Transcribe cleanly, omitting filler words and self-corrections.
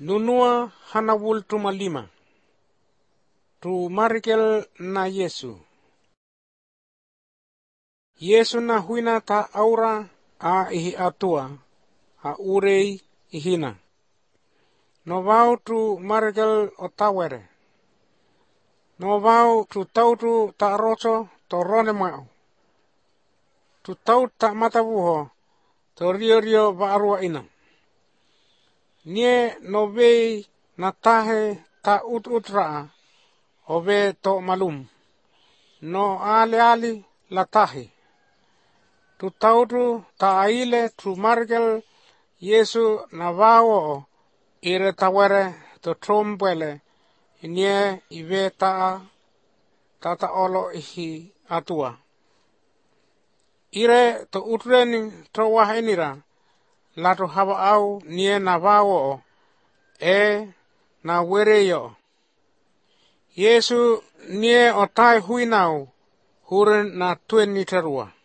Nunua hanawul tumalima. Tu marikel na Yesu. Yesu na huina ta aura a ihi atua, a urei ihina. Novau tu marikel otawere. Novau tu tautu ta roso to rone mau. Tu tau ta matavuho to rio vaarua ina. Nie novei na tahe ta ut-raa ove to malum. No ali la tahe. Tu tautu ta aile tu marikel Yesu na vao ire tawere to trombele nie ive tata olo ihi atua. Ire to utreni to wahenira la to hava au nie na vao na wereyo. Yesu nie otai huinau huren na 20 terua.